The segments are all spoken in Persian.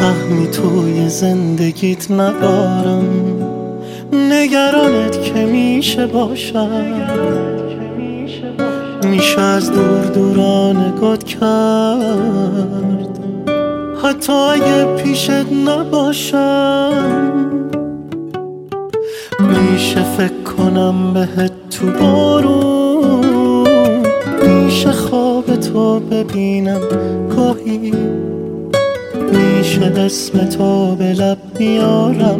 سهمی توی زندگیت ندارم، نگرانت که میشه باشم، میشه از دور دوران نگات کرد حتی اگه پیشت نباشم. میشه فکر کنم بهت تو بارون، میشه خواب تو ببینم گاهی، میشه اسم تو به لب بیارم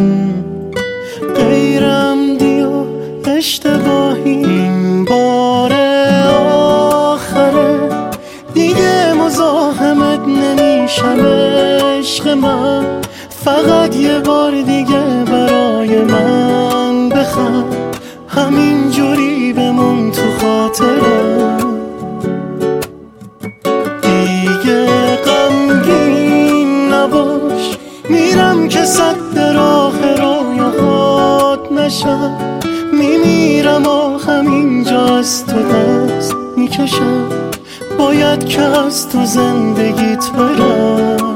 غیرم دیا اشتباهی. این بار آخره دیگه مزاحمت نمیشم عشق من، فقط یه بار دیگه برای من بخند، همین جوری بمون تو خاطرم. دیگه غمگین نباش، میرم که صد راه رویاهات نشم، میمیرم همینجا از تو دست میکشم، باید که از تو زندگیت برم.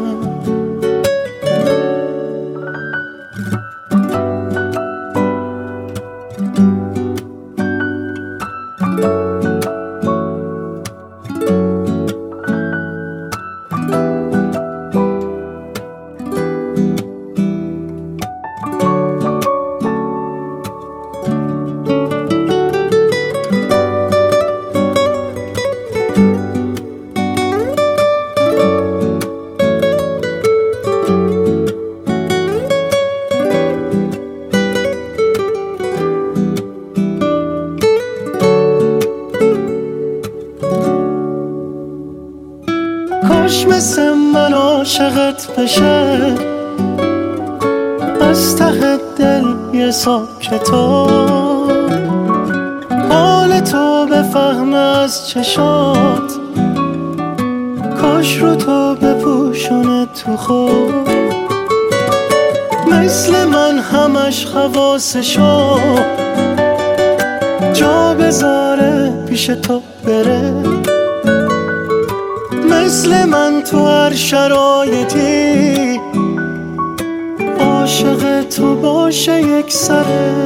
کاش مثل من عاشقت بشه، از ته دل یه صاحب کتاب حال تو بفهمه از چشات، کاش رو تو بپوشونه تو خود، مثل من همش حواسشو جا بذاره پیش تو بره، مثل من تو هر شرایطی عاشق تو باشه یک سره.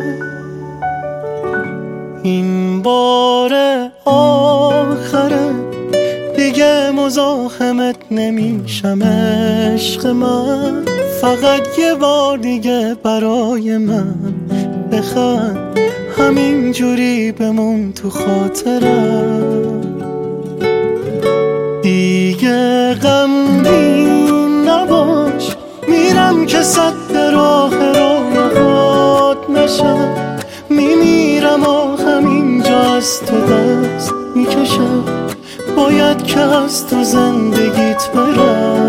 این بار آخره دیگه مزاحمت نمیشم عشق من، فقط یه بار دیگه برای من بخند، همین جوری بمون تو خاطرم. دیگه غمگین نباش، میرم که صد راه رویاهات نشم، میمیرم همینجا از تو دست میکشم، باید که از تو زندگیت برم.